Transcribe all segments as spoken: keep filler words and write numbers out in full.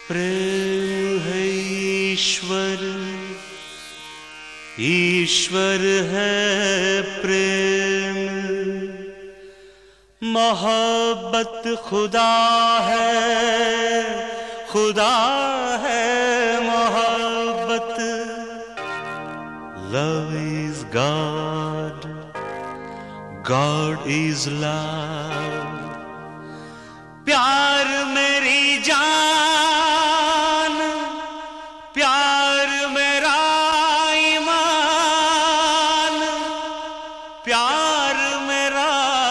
प्रेम है ईश्वर, ईश्वर है प्रेम, मोहब्बत खुदा है, खुदा है मोहब्बत। Love is God, God is love। प्यार मेरी जान, प्यार मेरा ईमान, प्यार मेरा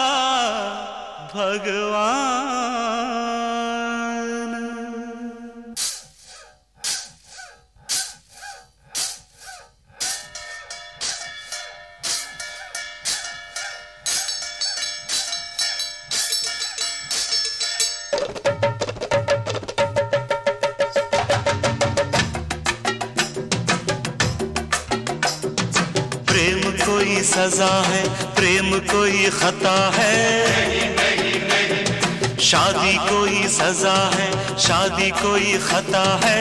भगवान। प्रेम कोई सजा है, प्रेम कोई खता है, शादी कोई सजा है, शादी कोई खता है।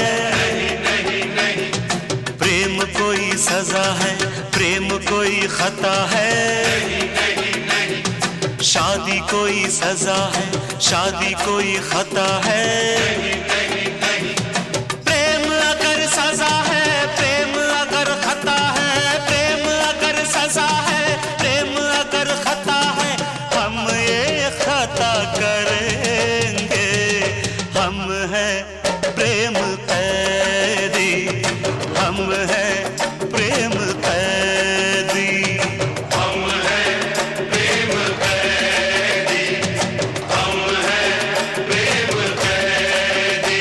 प्रेम कोई सजा है, प्रेम कोई खता है, शादी कोई सजा है, शादी कोई खता है। प्रेम अगर सजा है, प्रेम अगर खता है, प्रेम अगर सजा है, प्रेम अगर खता है, हम ये खता करेंगे। हम हैं प्रेम कैदी, हम हैं प्रेम कैदी, हम हैं प्रेम कैदी, हम हैं प्रेम कैदी।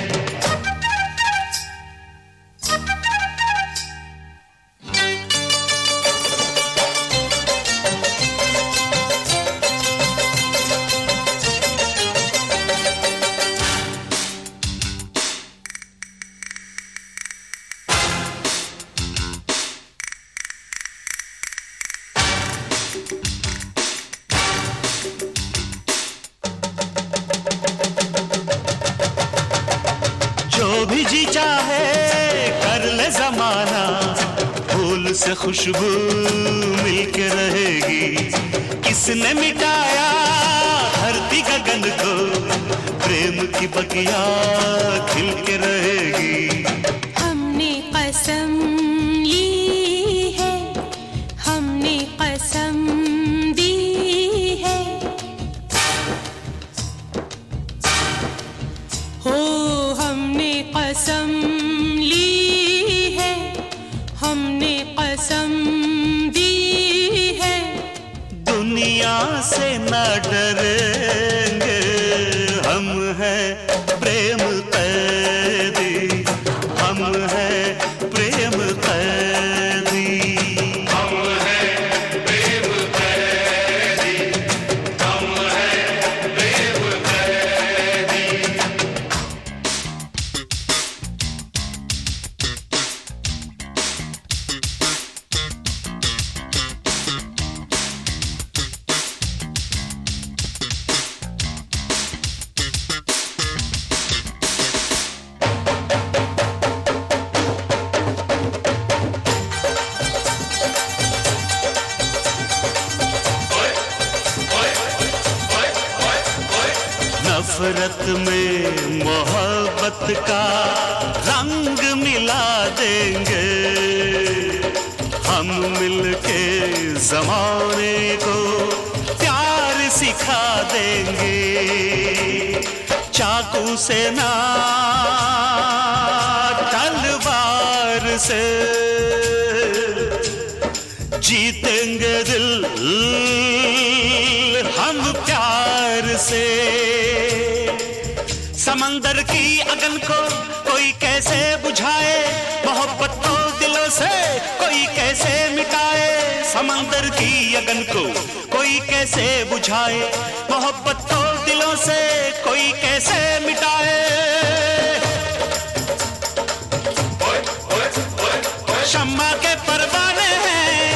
जो भी जी चाहे कर ले जमाना, फूल से खुशबू मिलके रहेगी। किसने मिटाया धरती गगन को, प्रेम की बगिया खिल के रहेगी। हमने कसम ली है, हमने कसम दी है, हो हमने कसम ली है, हमने कसम दी है। दुनिया से न डरेंगे, हम हैं प्रेम कैदी, हम हैं प्रेम कैदी, हम हैं प्रेम कैदी, हम हैं प्रेम कैदी। नफरत में मोहब्बत का रंग मिला देंगे, हम मिलके ज़माने को प्यार सिखा देंगे। चाकू से ना तलवार से जीतेंगे दिल हम प्यार से। समंदर की अगन को कोई कैसे बुझाए, मोहब्बत को दिलों से कोई कैसे मिटाए। समंदर की अगन को कोई कैसे बुझाए, मोहब्बत को दिलों से कोई कैसे मिटाए। शम्मा के परवाने हैं,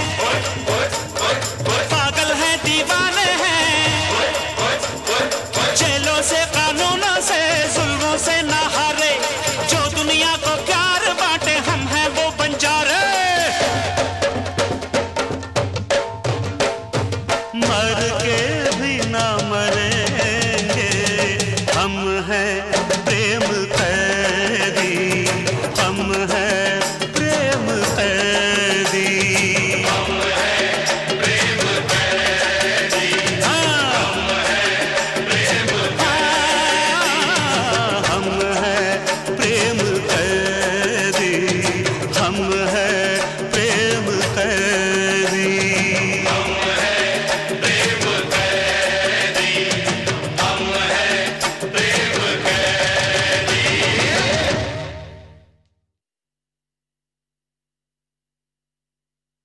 पागल हैं दीवाने हैं, जेलों से कानूनों से जुल्मों से ना हारे। हम